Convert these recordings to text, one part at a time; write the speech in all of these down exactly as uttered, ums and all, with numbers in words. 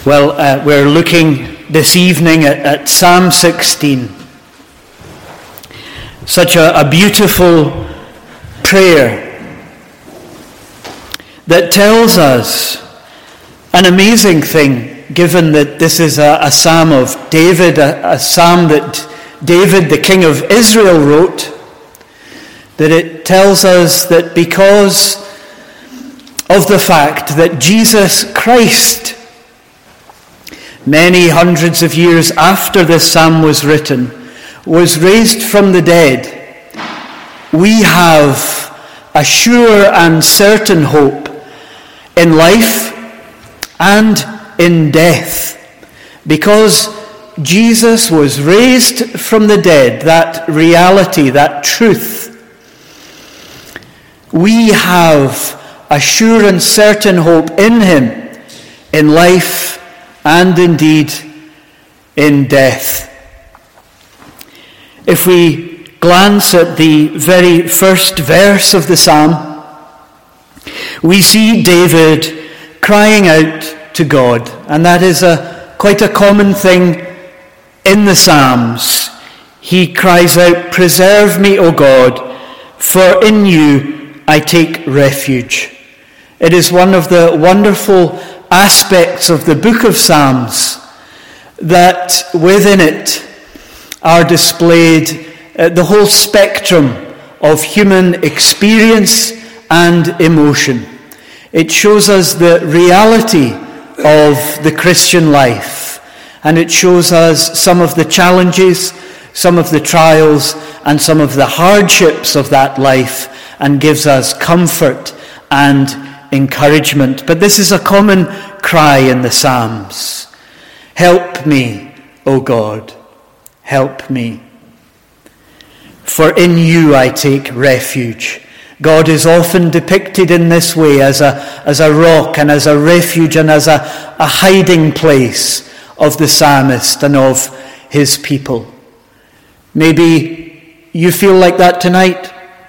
Well, uh, we're looking this evening at, at Psalm sixteen. Such a, a beautiful prayer that tells us an amazing thing, given that this is a, a psalm of David, a, a psalm that David, the king of Israel, wrote, that it tells us that because of the fact that Jesus Christ, many hundreds of years after this psalm was written, was raised from the dead, we have a sure and certain hope in life and in death. Because Jesus was raised from the dead, that reality, that truth, we have a sure and certain hope in him, in life and indeed in death. If we glance at the very first verse of the psalm, we see David crying out to God, and that is a quite a common thing in the Psalms. He cries out, "Preserve me, O God, for in you I take refuge." It is one of the wonderful aspects of the book of Psalms that within it are displayed uh, the whole spectrum of human experience and emotion. It shows us the reality of the Christian life, and it shows us some of the challenges, some of the trials, and some of the hardships of that life, and gives us comfort and encouragement. But this is a common cry in the Psalms. Help me, O God, help me. For in you I take refuge. God is often depicted in this way as a, as a rock and as a refuge and as a, a hiding place of the psalmist and of his people. Maybe you feel like that tonight.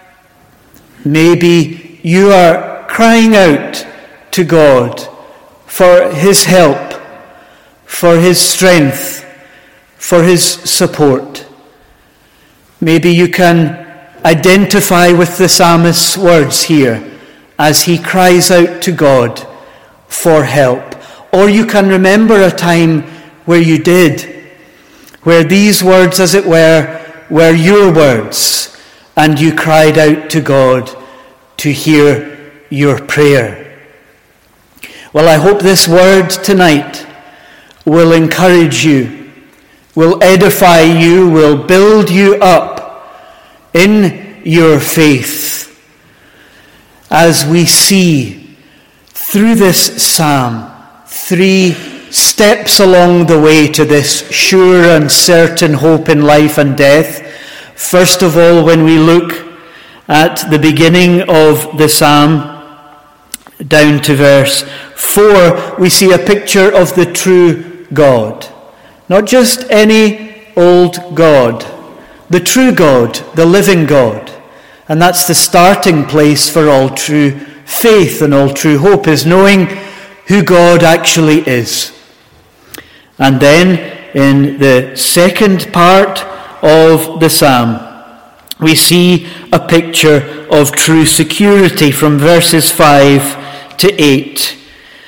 Maybe you are crying out to God for his help, for his strength, for his support. Maybe you can identify with the psalmist's words here as he cries out to God for help. Or you can remember a time where you did, where these words, as it were, were your words, and you cried out to God to hear your prayer. Well, I hope this word tonight will encourage you, will edify you, will build you up in your faith as we see through this psalm three steps along the way to this sure and certain hope in life and death. First of all, when we look at the beginning of the psalm, down to verse four, we see a picture of the true God. Not just any old God, the true God, the living God. And that's the starting place for all true faith and all true hope, is knowing who God actually is. And then in the second part of the psalm, we see a picture of true security from verses five to eight,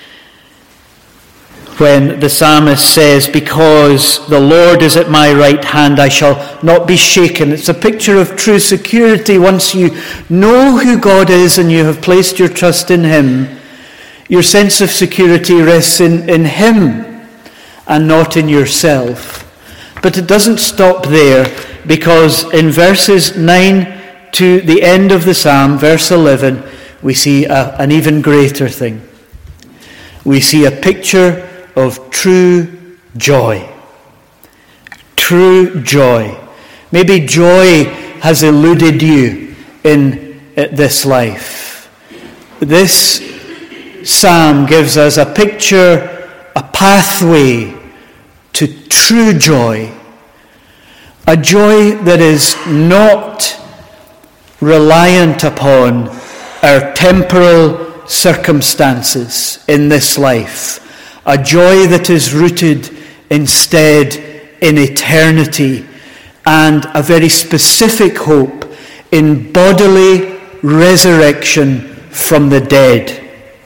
when the psalmist says, "Because the Lord is at my right hand, I shall not be shaken." It's a picture of true security. Once you know who God is and you have placed your trust in him, your sense of security rests in, in him and not in yourself. But it doesn't stop there, because in verses nine to the end of the psalm, verse eleven, we see a, an even greater thing. We see a picture of true joy. True joy. Maybe joy has eluded you in this life. This psalm gives us a picture, a pathway to true joy. A joy that is not reliant upon our temporal circumstances in this life, a joy that is rooted instead in eternity, and a very specific hope in bodily resurrection from the dead.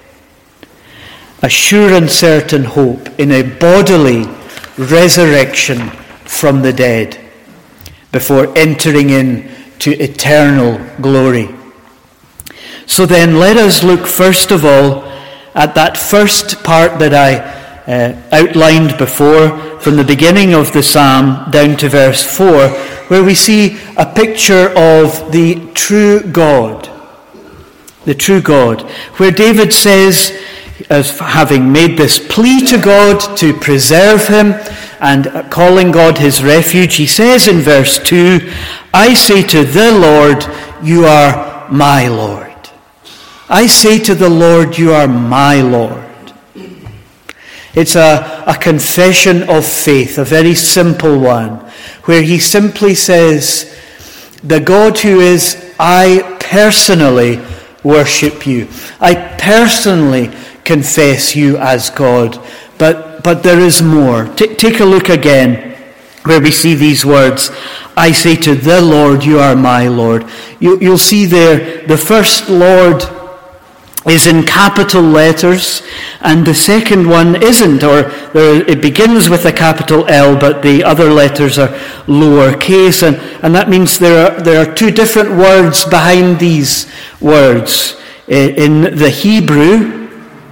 A sure and certain hope in a bodily resurrection from the dead before entering into eternal glory. So then let us look first of all at that first part that I uh, outlined before, from the beginning of the psalm down to verse four, where we see a picture of the true God. The true God, where David says, as having made this plea to God to preserve him and calling God his refuge, he says in verse two, I say to the Lord, you are my Lord. I say to the Lord, you are my Lord. It's a, a confession of faith, a very simple one, where he simply says, the God who is, I personally worship you. I personally confess you as God. But, but there is more. T- take a look again where we see these words. I say to the Lord, you are my Lord. You, you'll see there, the first Lord is in capital letters, and the second one isn't, or there, it begins with a capital L, but the other letters are lowercase, and, and that means there are, there are two different words behind these words in the Hebrew,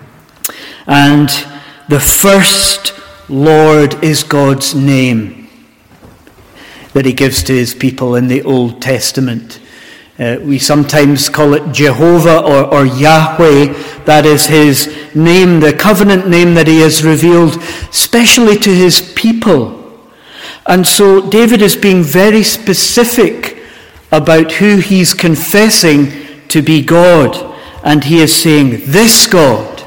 and the first Lord is God's name that he gives to his people in the Old Testament. Uh, we sometimes call it Jehovah or, or Yahweh. That is his name, the covenant name that he has revealed specially to his people. And so David is being very specific about who he's confessing to be God. And he is saying, this God,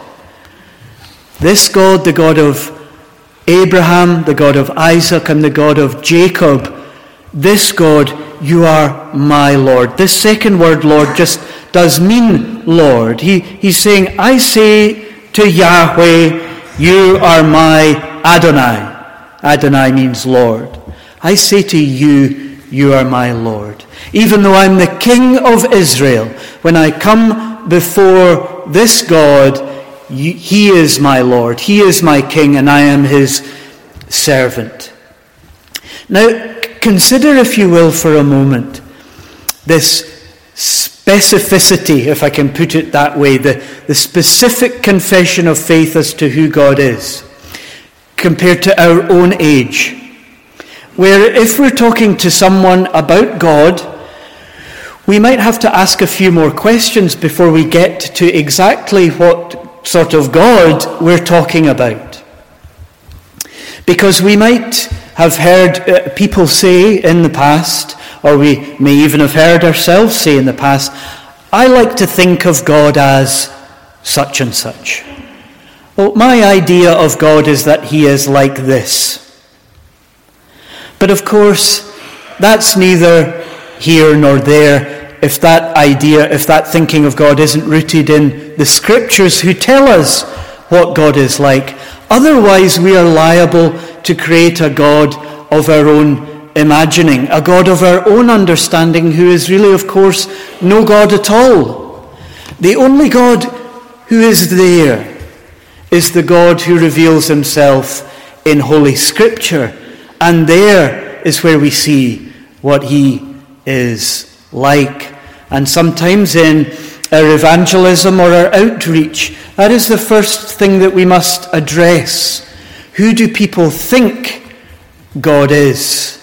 this God, the God of Abraham, the God of Isaac, and the God of Jacob, this God, you are my Lord. This second word, Lord, just does mean Lord. He, he's saying, I say to Yahweh, you are my Adonai. Adonai means Lord. I say to you, you are my Lord. Even though I'm the King of Israel, when I come before this God, he is my Lord. He is my King, and I am his servant. Now, consider, if you will, for a moment, this specificity, if I can put it that way, the, the specific confession of faith as to who God is, compared to our own age. Where if we're talking to someone about God, we might have to ask a few more questions before we get to exactly what sort of God we're talking about. Because we might have heard uh, people say in the past, or we may even have heard ourselves say in the past, I like to think of God as such and such. Well, my idea of God is that he is like this. But of course, that's neither here nor there if that idea, if that thinking of God isn't rooted in the Scriptures who tell us what God is like. Otherwise, we are liable to create a God of our own imagining, a God of our own understanding, who is really, of course, no God at all. The only God who is there is the God who reveals himself in Holy Scripture. And there is where we see what he is like. And sometimes in our evangelism or our outreach, that is the first thing that we must address. Who do people think God is?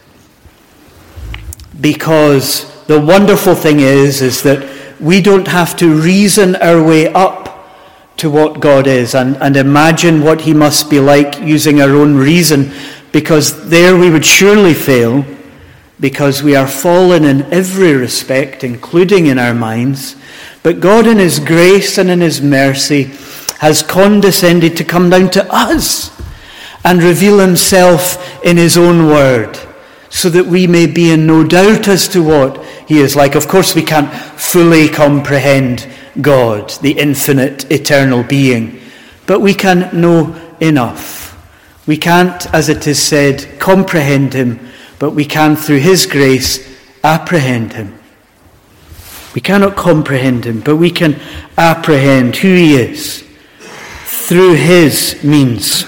Because the wonderful thing is, is that we don't have to reason our way up to what God is and, and imagine what he must be like using our own reason, because there we would surely fail, because we are fallen in every respect, including in our minds. But God in his grace and in his mercy has condescended to come down to us and reveal himself in his own word, so that we may be in no doubt as to what he is like. Of course, we can't fully comprehend God, the infinite, eternal being, but we can know enough. We can't, as it is said, comprehend him, but we can, through his grace, apprehend him. We cannot comprehend him, but we can apprehend who he is through his means.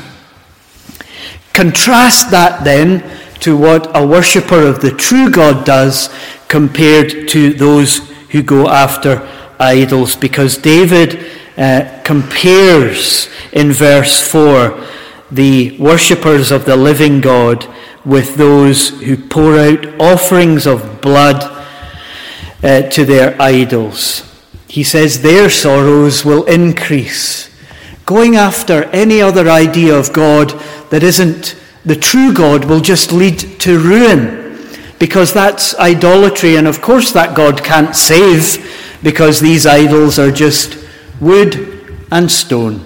Contrast that then to what a worshipper of the true God does compared to those who go after idols, because David uh, compares in verse four the worshippers of the living God with those who pour out offerings of blood uh, to their idols. He says their sorrows will increase. Going after any other idea of God that isn't the true God will just lead to ruin, because that's idolatry, and of course that God can't save, because these idols are just wood and stone.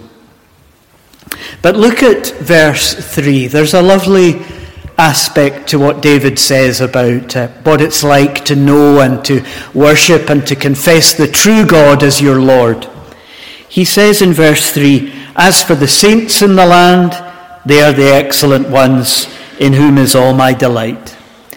But look at verse three. There's a lovely aspect to what David says about uh, what it's like to know and to worship and to confess the true God as your Lord. He says in verse three, "As for the saints in the land, they are the excellent ones, in whom is all my delight."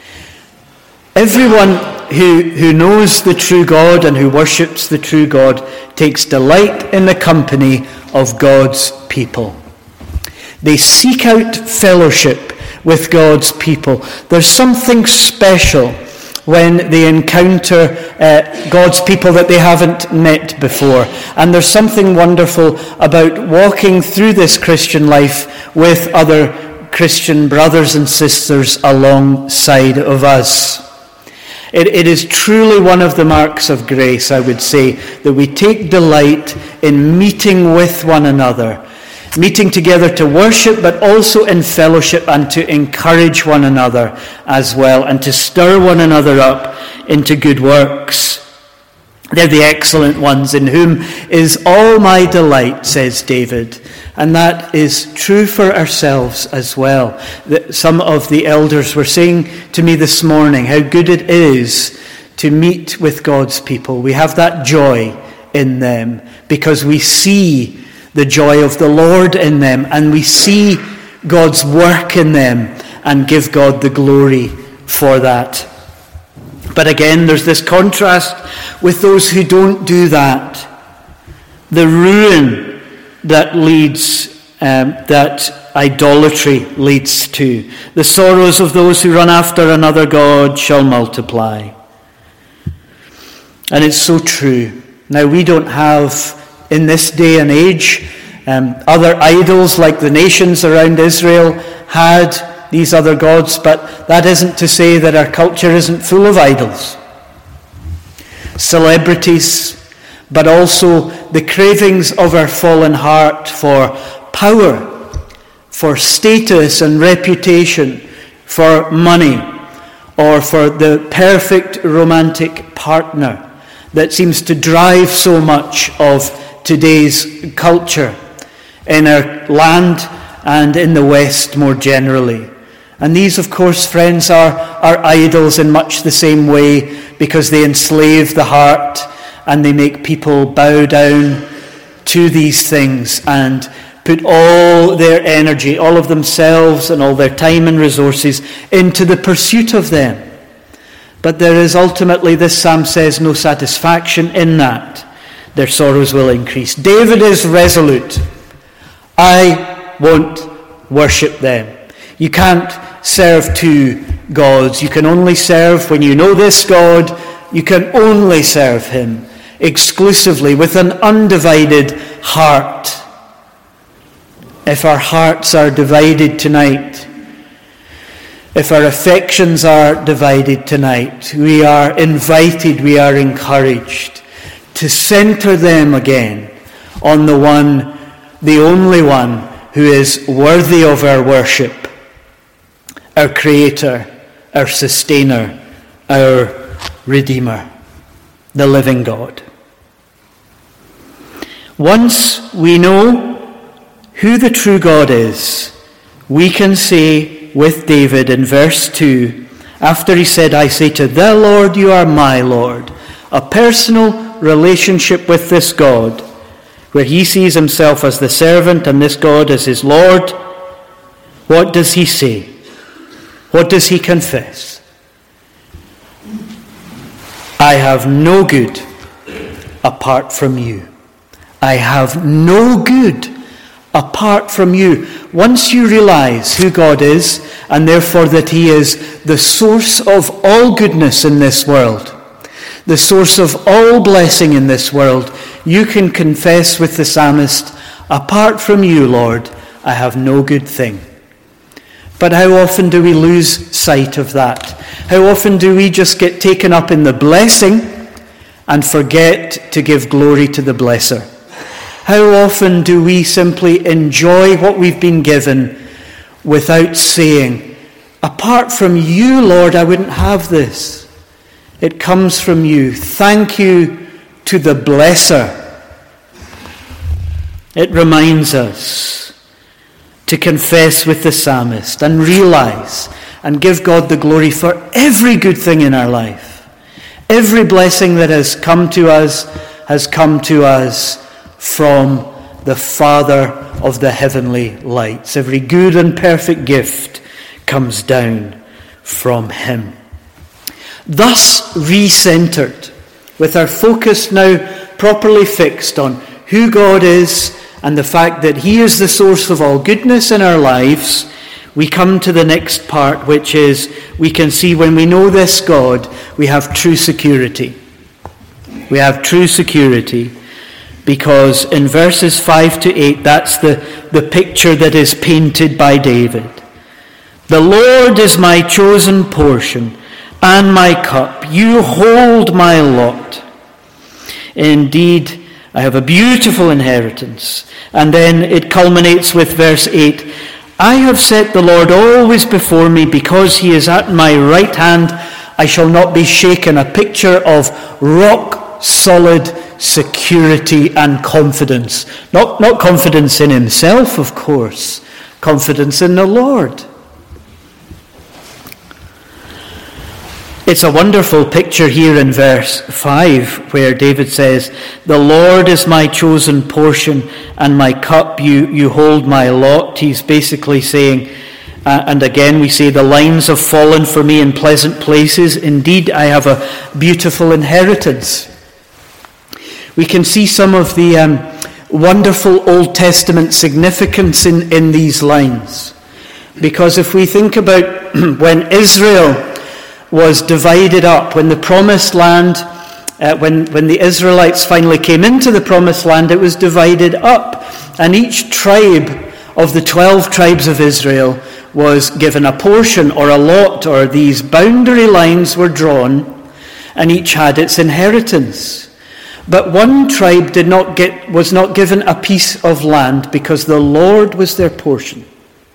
Everyone who, who knows the true God and who worships the true God takes delight in the company of God's people. They seek out fellowship with God's people. There's something special when they encounter uh, God's people that they haven't met before. And there's something wonderful about walking through this Christian life with other Christian brothers and sisters alongside of us. It, it is truly one of the marks of grace, I would say, that we take delight in meeting with one another, meeting together to worship, but also in fellowship and to encourage one another as well, and to stir one another up into good works. They're the excellent ones, in whom is all my delight, says David. And that is true for ourselves as well. Some of the elders were saying to me this morning how good it is to meet with God's people. We have that joy in them because we see the joy of the Lord in them, and we see God's work in them and give God the glory for that. But again, there's this contrast with those who don't do that. The ruin that leads, um, that idolatry leads to. The sorrows of those who run after another god shall multiply. And it's so true. Now, we don't have, in this day and age, um, other idols like the nations around Israel had these other gods, but that isn't to say that our culture isn't full of idols. Celebrities, but also the cravings of our fallen heart for power, for status and reputation, for money, or for the perfect romantic partner that seems to drive so much of today's culture in our land and in the West more generally. And these, of course, friends, are, are idols in much the same way, because they enslave the heart and they make people bow down to these things and put all their energy, all of themselves and all their time and resources into the pursuit of them. But there is ultimately, this psalm says, no satisfaction in that. Their sorrows will increase. David is resolute. I won't worship them. You can't serve two gods. You can only serve, when you know this God, you can only serve him exclusively with an undivided heart. If our hearts are divided tonight, if our affections are divided tonight, we are invited, we are encouraged to center them again on the one, the only one who is worthy of our worship, our Creator, our Sustainer, our Redeemer, the living God. Once we know who the true God is, we can say with David in verse two, after he said, I say to the Lord, you are my Lord, a personal relationship with this God, where he sees himself as the servant and this God as his Lord, what does he say? What does he confess? I have no good apart from you. I have no good apart from you. Once you realize who God is, and therefore that he is the source of all goodness in this world, the source of all blessing in this world, you can confess with the psalmist, apart from you, Lord, I have no good thing. But how often do we lose sight of that? How often do we just get taken up in the blessing and forget to give glory to the blesser? How often do we simply enjoy what we've been given without saying, apart from you, Lord, I wouldn't have this. It comes from you. Thank you to the blesser. It reminds us to confess with the psalmist and realize and give God the glory for every good thing in our life. Every blessing that has come to us has come to us from the Father of the heavenly lights. Every good and perfect gift comes down from him. Thus re-centered, with our focus now properly fixed on who God is and the fact that he is the source of all goodness in our lives, we come to the next part, which is we can see when we know this God, we have true security. We have true security because in verses five to eight, that's the, the picture that is painted by David. The Lord is my chosen portion and my cup. You hold my lot. Indeed, I have a beautiful inheritance. And then it culminates with verse eight. I have set the Lord always before me, because he is at my right hand. I shall not be shaken. A picture of rock solid security and confidence. Not, not confidence in himself, of course. Confidence in the Lord. It's a wonderful picture here in verse five, where David says, the Lord is my chosen portion and my cup, you, you hold my lot. He's basically saying, uh, and again we say, the lines have fallen for me in pleasant places. Indeed, I have a beautiful inheritance. We can see some of the um, wonderful Old Testament significance in, in these lines. Because if we think about when Israel was divided up, when the promised land, uh, when, when the Israelites finally came into the promised land, it was divided up. And each tribe of the twelve tribes of Israel was given a portion or a lot, or these boundary lines were drawn, and each had its inheritance. But one tribe did not get, was not given a piece of land because the Lord was their portion.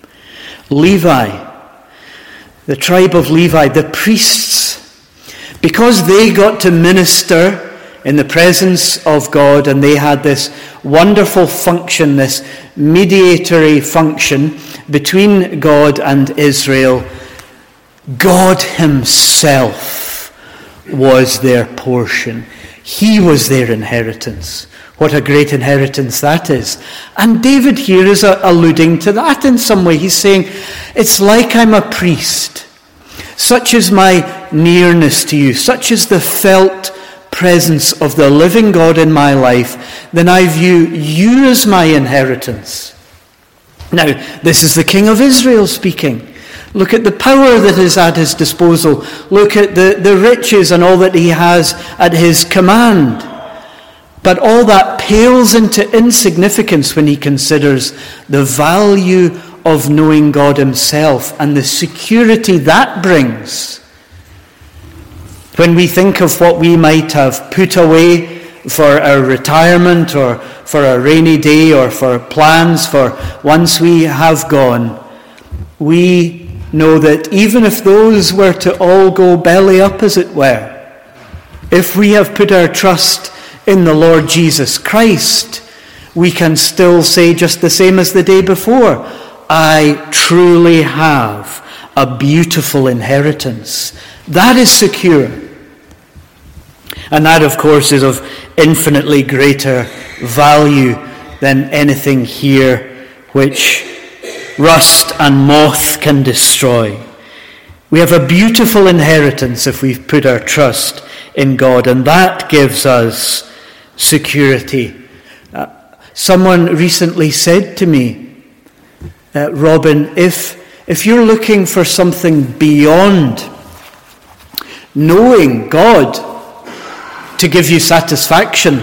Levi. The tribe of Levi, the priests, because they got to minister in the presence of God, and they had this wonderful function, this mediatory function between God and Israel, God himself was their portion. He was their inheritance. What a great inheritance that is. And David here is alluding to that in some way. He's saying, it's like I'm a priest. Such is my nearness to you. Such is the felt presence of the living God in my life. Then I view you as my inheritance. Now, this is the King of Israel speaking. Look at the power that is at his disposal. Look at the, the riches and all that he has at his command. But all that pales into insignificance when he considers the value of knowing God himself and the security that brings. When we think of what we might have put away for our retirement or for a rainy day or for plans for once we have gone, we know that even if those were to all go belly up, as it were, if we have put our trust in the Lord Jesus Christ, we can still say just the same as the day before, I truly have a beautiful inheritance. That is secure. And that, of course, is of infinitely greater value than anything here which rust and moth can destroy. We have a beautiful inheritance if we've put our trust in God, and that gives us security. Uh, someone recently said to me, uh, Robin, if, if you're looking for something beyond knowing God to give you satisfaction,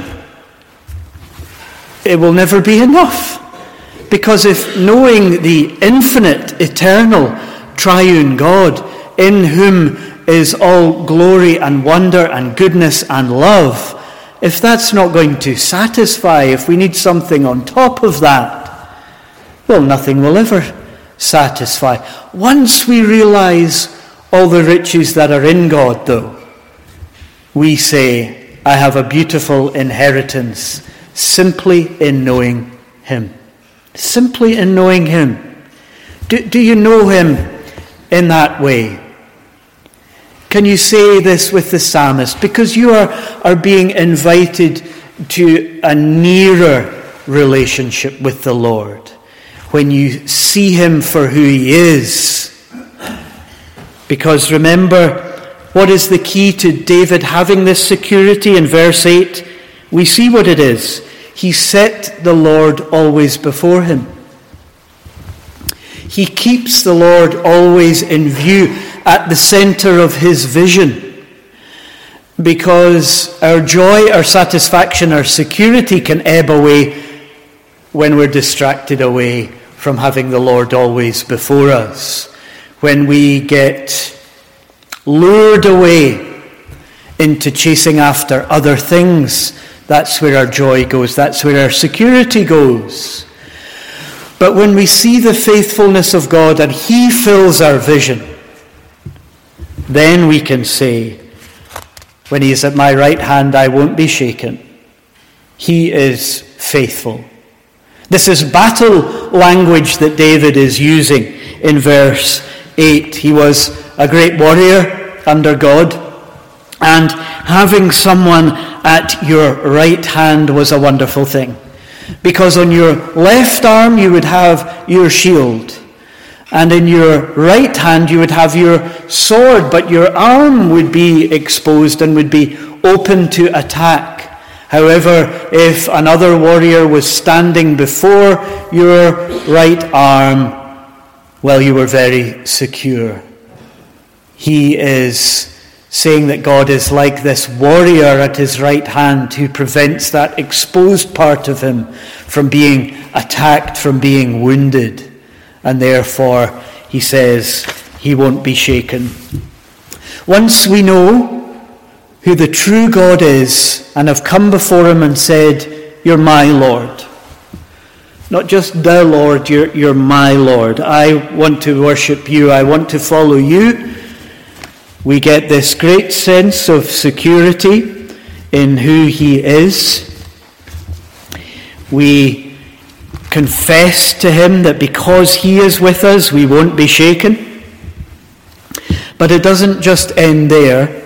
it will never be enough. Because if knowing the infinite, eternal, triune God, in whom is all glory and wonder and goodness and love, if that's not going to satisfy, if we need something on top of that, well, nothing will ever satisfy. Once we realize all the riches that are in God, though, we say, I have a beautiful inheritance simply in knowing him. Simply in knowing him. Do, do you know him in that way? Can you say this with the psalmist? Because you are, are being invited to a nearer relationship with the Lord when you see him for who he is. Because remember, what is the key to David having this security? In verse eight, we see what it is. He set the Lord always before him. He keeps the Lord always in view, at the center of his vision. Because our joy, our satisfaction, our security can ebb away when we're distracted away from having the Lord always before us. When we get lured away into chasing after other things, that's where our joy goes. That's where our security goes. But when we see the faithfulness of God and he fills our vision, then we can say, when he is at my right hand, I won't be shaken. He is faithful. This is battle language that David is using in verse eight. He was a great warrior under God, and having someone at your right hand was a wonderful thing. Because on your left arm you would have your shield, and in your right hand you would have your sword, but your arm would be exposed and would be open to attack. However, if another warrior was standing before your right arm, well, you were very secure. He is saying that God is like this warrior at his right hand who prevents that exposed part of him from being attacked, from being wounded. And therefore, he says, he won't be shaken. Once we know who the true God is and have come before him and said, you're my Lord. Not just the Lord, you're, you're my Lord. I want to worship you. I want to follow you. We get this great sense of security in who he is. We confess to him that because he is with us, we won't be shaken. But it doesn't just end there.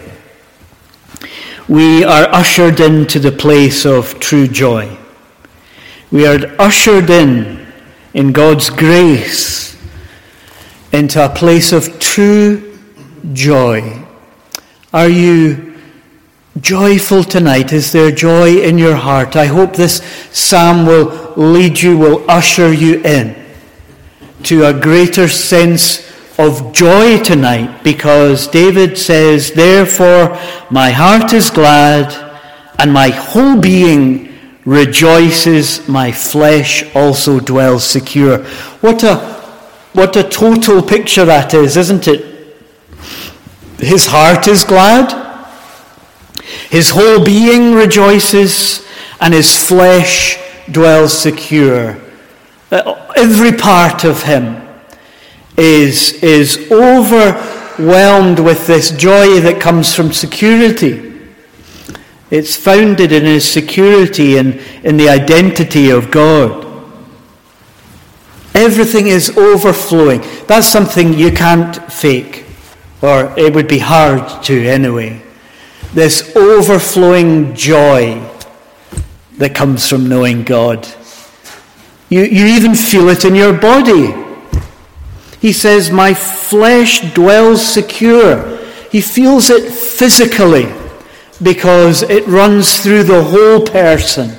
We are ushered into the place of true joy. We are ushered in, in God's grace, into a place of true joy. Are you joyful tonight? Is there joy in your heart? I hope this psalm will lead you, will usher you in to a greater sense of joy tonight, because David says, therefore my heart is glad and my whole being rejoices, my flesh also dwells secure. What a what a total picture that is, isn't it? His heart is glad, his whole being rejoices, and his flesh dwells secure. Every part of him is, is overwhelmed with this joy that comes from security. It's founded in his security and in the identity of God. Everything is overflowing. That's something you can't fake, or it would be hard to anyway. this overflowing joy that comes from knowing God. You, you even feel it in your body. He says, my flesh dwells secure. He feels it physically because it runs through the whole person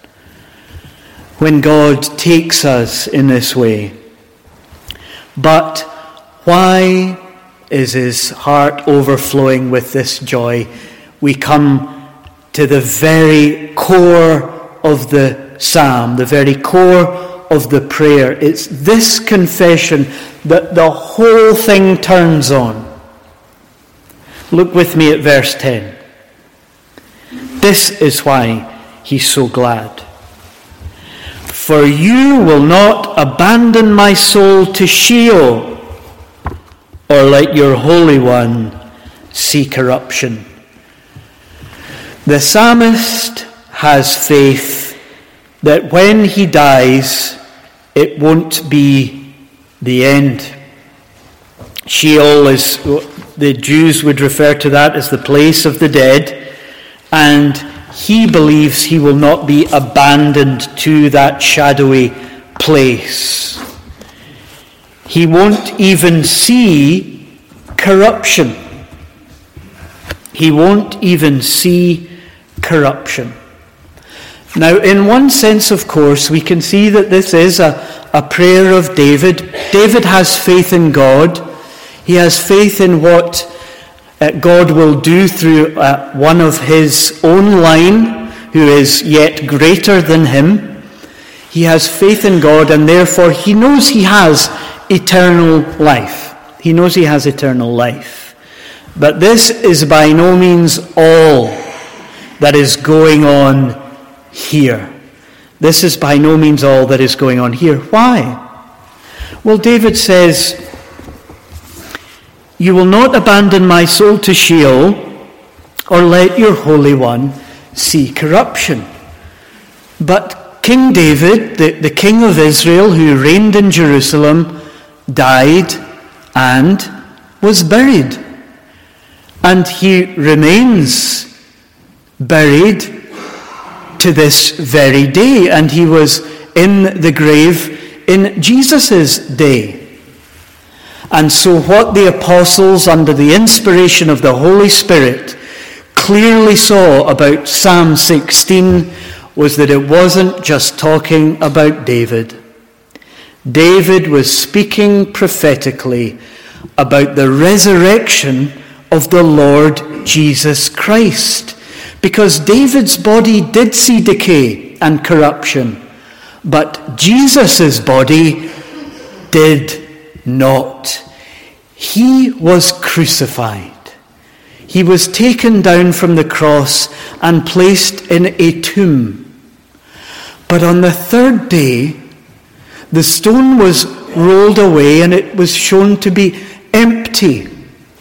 when God takes us in this way. But why is his heart overflowing with this joy? We come to the very core of the psalm, the very core of the prayer. It's this confession that the whole thing turns on. Look with me at verse ten. This is why he's so glad. For you will not abandon my soul to Sheol, or let your Holy One see corruption. The psalmist has faith that when he dies, it won't be the end. Sheol is, the Jews would refer to that as the place of the dead, and he believes he will not be abandoned to that shadowy place. He won't even see corruption. He won't even see corruption. Now, in one sense, of course, we can see that this is a, a prayer of David. David has faith in God. He has faith in what uh, God will do through uh, one of his own line, who is yet greater than him. He has faith in God, and therefore he knows he has eternal life. He knows he has eternal life. But this is by no means all that is going on here. This is by no means all that is going on here. Why? Well, David says, you will not abandon my soul to Sheol, or let your Holy One see corruption. But King David, the, the king of Israel who reigned in Jerusalem, died and was buried. And he remains buried to this very day. And he was in the grave in Jesus' day. And so what the apostles, under the inspiration of the Holy Spirit, clearly saw about Psalm sixteen was that it wasn't just talking about David. David was speaking prophetically about the resurrection of the Lord Jesus Christ. Because David's body did see decay and corruption, but Jesus' body did not. He was crucified. He was taken down from the cross and placed in a tomb. But on the third day, the stone was rolled away and it was shown to be empty.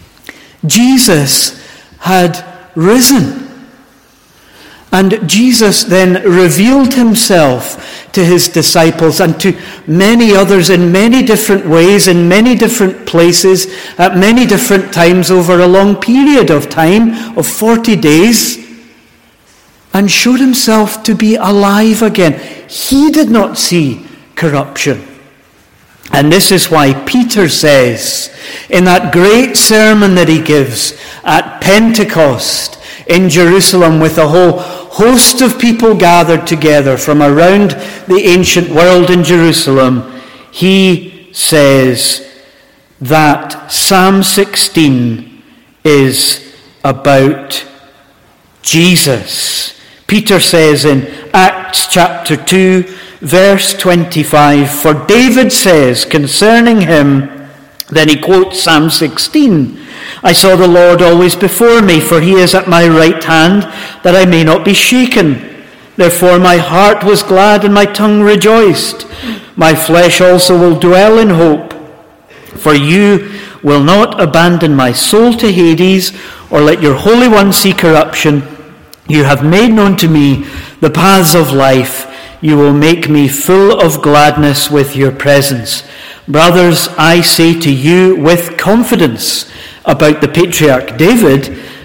Jesus had risen. And Jesus then revealed himself to his disciples and to many others in many different ways, in many different places, at many different times over a long period of time of forty days, and showed himself to be alive again. He did not see corruption. And this is why Peter says, in that great sermon that he gives at Pentecost in Jerusalem, with a whole host of people gathered together from around the ancient world in Jerusalem, he says that Psalm sixteen is about Jesus. Peter says in Acts chapter two, verse twenty-five, for David says concerning him, then he quotes Psalm sixteen, I saw the Lord always before me, for he is at my right hand, that I may not be shaken. Therefore my heart was glad and my tongue rejoiced. My flesh also will dwell in hope. For you will not abandon my soul to Hades, or let your Holy One see corruption. You have made known to me the paths of life. You will make me full of gladness with your presence. Brothers, I say to you with confidence about the patriarch David,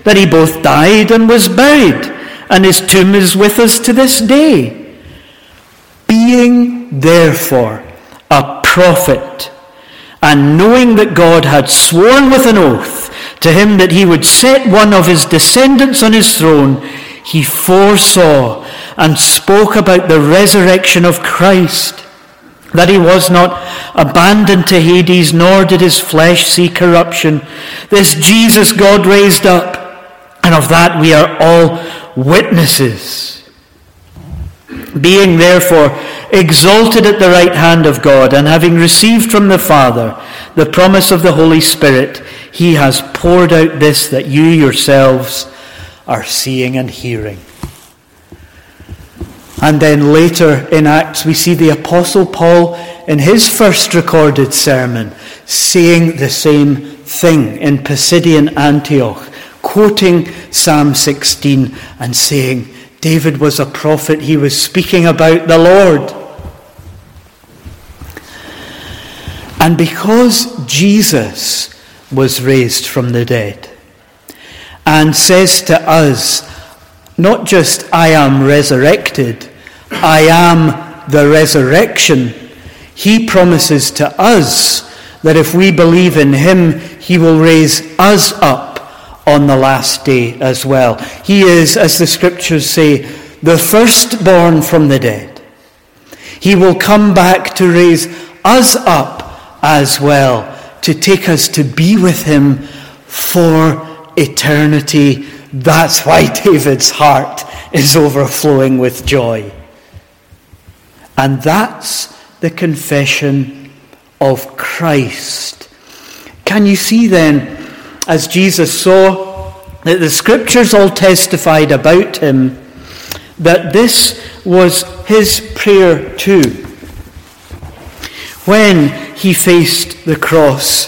that he both died and was buried, and his tomb is with us to this day. Being therefore a prophet, and knowing that God had sworn with an oath to him that he would set one of his descendants on his throne, he foresaw and spoke about the resurrection of Christ, that he was not abandoned to Hades, nor did his flesh see corruption. This Jesus God raised up, and of that we are all witnesses. Being therefore exalted at the right hand of God, and having received from the Father the promise of the Holy Spirit, he has poured out this that you yourselves are seeing and hearing. And then later in Acts we see the Apostle Paul in his first recorded sermon saying the same thing in Pisidian Antioch, quoting Psalm sixteen and saying, David was a prophet, he was speaking about the Lord. And because Jesus was raised from the dead and says to us, not just I am resurrected, I am the resurrection, he promises to us that if we believe in him, he will raise us up on the last day as well. He is, as the scriptures say, the firstborn from the dead. He will come back to raise us up as well, to take us to be with him for eternity. That's why David's heart is overflowing with joy. And that's the confession of Christ. Can you see then, as Jesus saw that the scriptures all testified about him, that this was his prayer too? When he faced the cross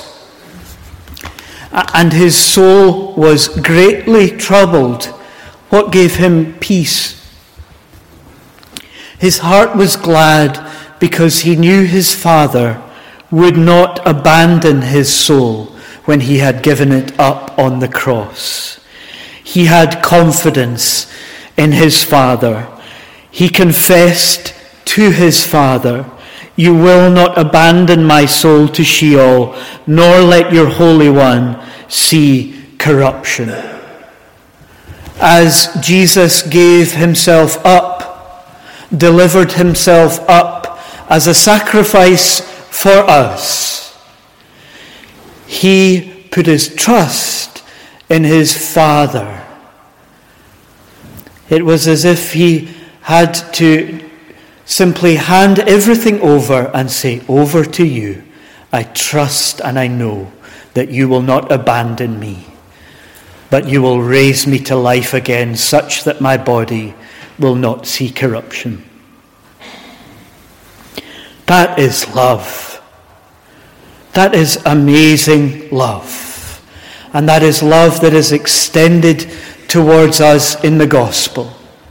and his soul was greatly troubled, what gave him peace? His heart was glad because he knew his Father would not abandon his soul when he had given it up on the cross. He had confidence in his Father. He confessed to his Father, you will not abandon my soul to Sheol, nor let your Holy One see corruption. As Jesus gave himself up, delivered himself up as a sacrifice for us, he put his trust in his Father. It was as if he had to simply hand everything over and say, over to you. I trust and I know that you will not abandon me, but you will raise me to life again, such that my body will not see corruption. That is love. That is amazing love. And that is love that is extended towards us in the gospel.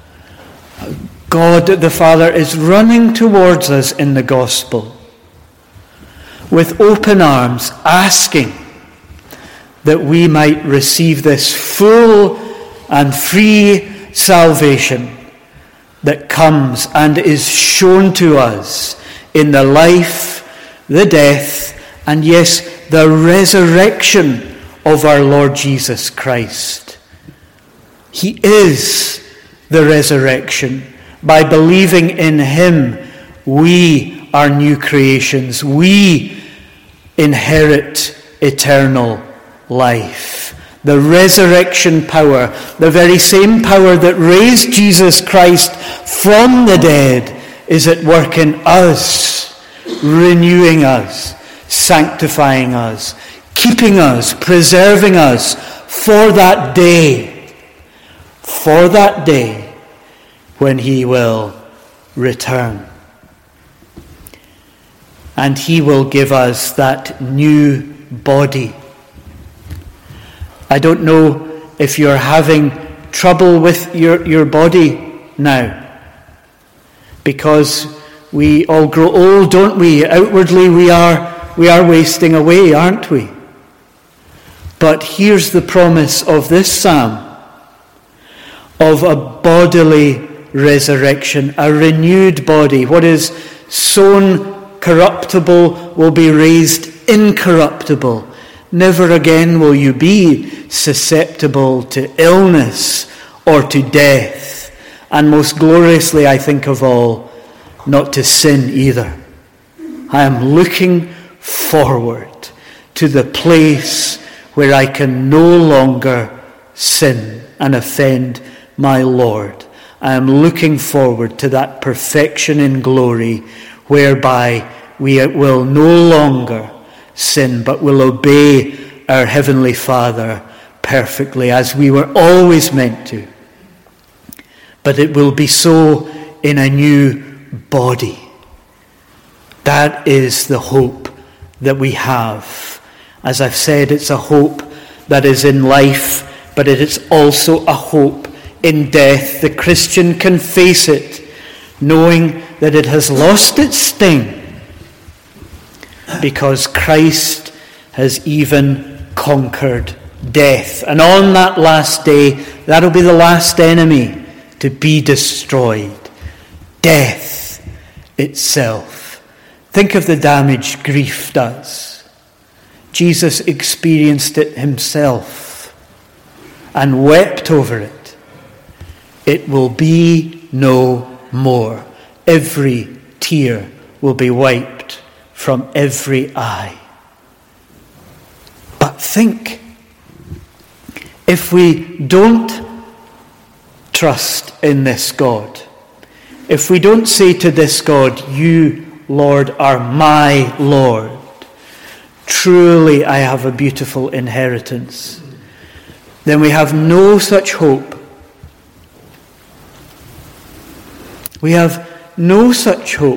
God the Father is running towards us in the gospel with open arms, asking that we might receive this full and free salvation that comes and is shown to us in the life, the death, and yes, the resurrection of our Lord Jesus Christ. He is the resurrection. By believing in him, we are new creations. We inherit eternal life. The resurrection power, the very same power that raised Jesus Christ from the dead, is at work in us, renewing us, sanctifying us, keeping us, preserving us for that day, for that day when he will return. And he will give us that new body. I don't know if you're having trouble with your, your body now, because we all grow old, don't we? Outwardly we are we are wasting away, aren't we? But here's the promise of this psalm, of a bodily resurrection, a renewed body. What is sown corruptible will be raised incorruptible. Never again will you be susceptible to illness or to death. And most gloriously, I think of all, not to sin either. I am looking forward to the place where I can no longer sin and offend my Lord. I am looking forward to that perfection in glory whereby we will no longer sin but will obey our Heavenly Father perfectly as we were always meant to. But it will be so in a new body. That is the hope that we have. As I've said, it's a hope that is in life, but it is also a hope in death. The Christian can face it, knowing that it has lost its sting, because Christ has even conquered death. And on that last day, that'll be the last enemy to be destroyed. Death itself. Think of the damage grief does. Jesus experienced it himself and wept over it. It will be no more. Every tear will be wiped from every eye. But think, if we don't trust in this God, if we don't say to this God, you, Lord, are my Lord, truly I have a beautiful inheritance, then we have no such hope. We have no such hope.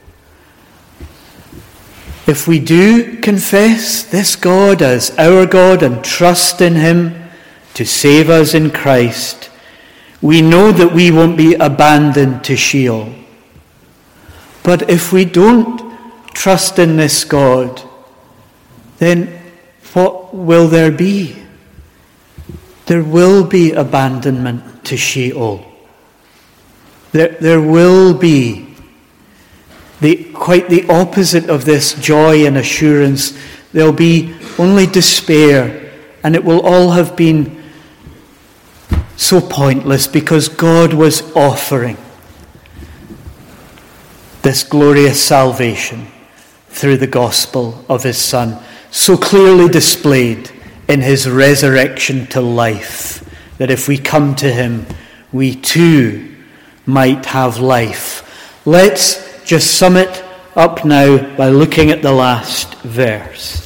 If we do confess this God as our God and trust in him to save us in Christ, we know that we won't be abandoned to Sheol. But if we don't trust in this God, then what will there be? There will be abandonment to Sheol. There, there will be the, quite the opposite of this joy and assurance. There'll be only despair, and it will all have been so pointless because God was offering this glorious salvation through the gospel of his Son, so clearly displayed in his resurrection to life, that if we come to him, we too might have life. Let's just sum it up now by looking at the last verse.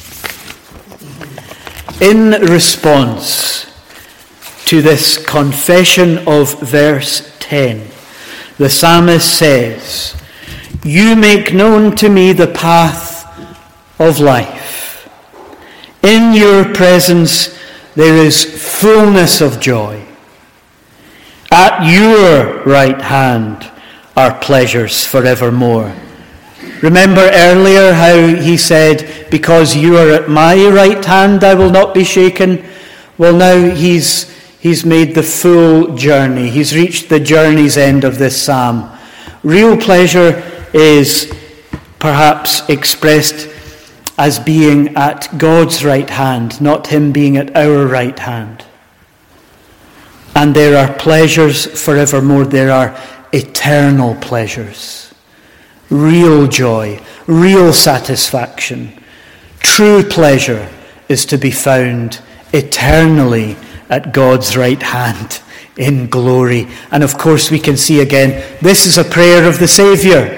In response to this confession of verse ten, the psalmist says, "You make known to me the path of life. In your presence there is fullness of joy. At your right hand are pleasures forevermore." Remember earlier how he said, "Because you are at my right hand, I will not be shaken." Well, now he's he's made the full journey. He's reached the journey's end of this psalm. Real pleasure is perhaps expressed as being at God's right hand, not him being at our right hand. And there are pleasures forevermore. There are eternal pleasures. Real joy, real satisfaction. True pleasure is to be found eternally at God's right hand in glory. And of course we can see again, this is a prayer of the Saviour.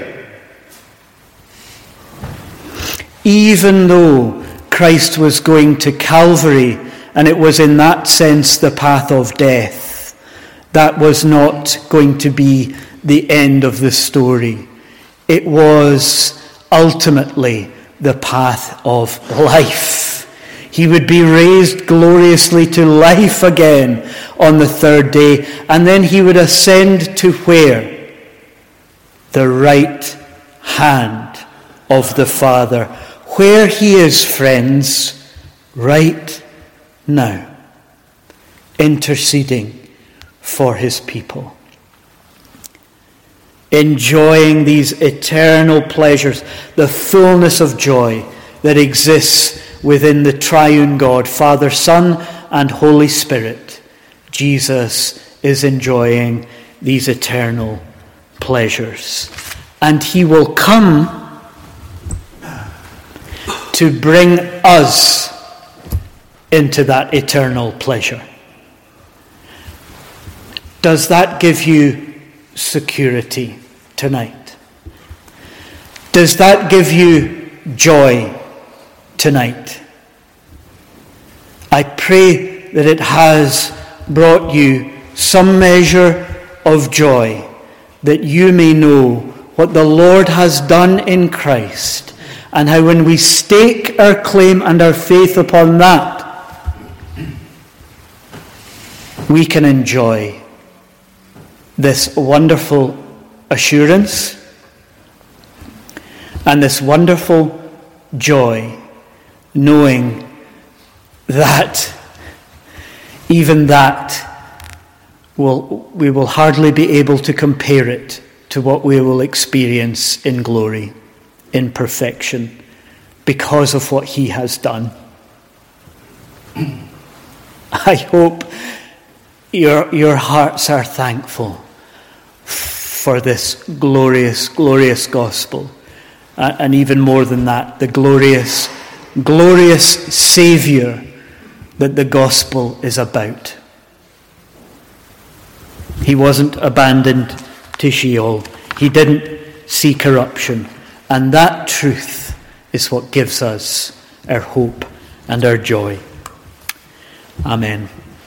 Even though Christ was going to Calvary, and it was in that sense the path of death, that was not going to be the end of the story. It was ultimately the path of life. He would be raised gloriously to life again on the third day, and then he would ascend to where? The right hand of the Father. Where he is, friends, right now, interceding for his people, enjoying these eternal pleasures, the fullness of joy that exists within the triune God, Father, Son, and Holy Spirit. Jesus is enjoying these eternal pleasures. And he will come to bring us into that eternal pleasure. Does that give you security tonight? Does that give you joy tonight? I pray that it has brought you some measure of joy, that you may know what the Lord has done in Christ, and how when we stake our claim and our faith upon that, we can enjoy this wonderful assurance and this wonderful joy, knowing that even that will we will hardly be able to compare it to what we will experience in glory, in perfection, because of what he has done. I hope your, your hearts are thankful for this glorious, glorious gospel. Uh, and even more than that, the glorious, glorious Saviour that the gospel is about. He wasn't abandoned to Sheol. He didn't see corruption. And that truth is what gives us our hope and our joy. Amen.